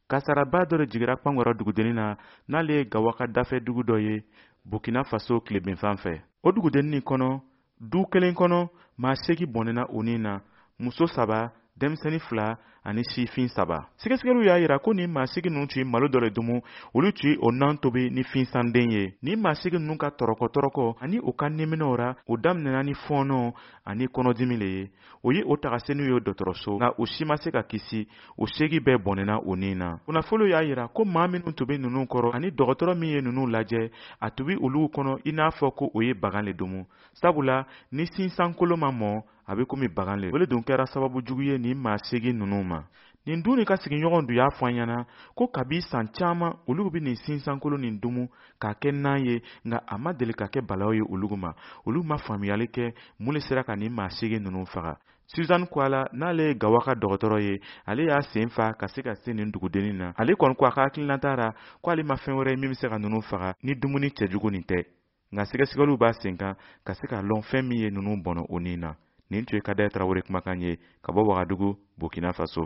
kasaraba dɔ de jigira kpankɔrɔ dugudennin na n'ale ye Gawaka dafɛ dugu dɔ ye Burkina Faso tilebenfan fɛ. O dugudennin kɔnɔ du kelen kɔnɔ maa 8 bɔnɛna o nin na, muso 3, denmisɛnnin 2 ani sifin 3. Sɛgɛsɛgɛliw y'a yira ko nin maa 8 ninnu tun ye malo dɔ de dumu, olu tun ye o nan tobi ni finsanden ye. Nin maa 8 ninnu ka tɔrɔkɔ ani u ka neminɛw ra o daminɛna ni fɔɔnɔ ani kɔnɔdimi le ye. O ye o taga se n'u ye dɔgɔtɔrɔso, nka u si ma se ka kisi, u 8 bɛɛ bɔnɛna o nin na. Kunnafoliw y'a yira ko maa minnu tun bɛ ninnu kɔrɔ ani dɔgɔtɔrɔ min ye ninnu lajɛ, a tun bɛ olu kɔnɔ i n'a fɔ ko o ye bagan le dumu. Sabula ni sinsankolo ma mɔ, a bɛ komi bagan le. O le dun kɛra sababu jugu ye nin maa 8 ninnu ma. Nin dun ni ka sigiɲɔgɔn dun y'a fɔ an ɲɛna ko kabi san caman olu bɛ nin sinsankolo nin dumu k'a kɛ nan ye, nka a ma deli ka kɛ balaw ye olu ma. Olu ma faamuyali kɛ mun le sera ka nin maa 8 ninnu faga. Suzanne Kuala n'ale ye Gawaka dɔgɔtɔrɔ ye, ale y'a sen fa ka se ka se nin dugudennin na. Ale kɔni ko a ka hakilinata ra ko ale ma fɛn wɛrɛ ye min bɛ se ka ninnu faga ni dumuni cɛjugu nin tɛ. Nka sɛgɛsɛgɛliw b'a sen kan ka se ka lɔn fɛn min ye ninnu bɔnɛ o nin na. Nin tun ye Kadaye Tarawele kumakan ye ka bɔ Wagadugu, Burkina Faso.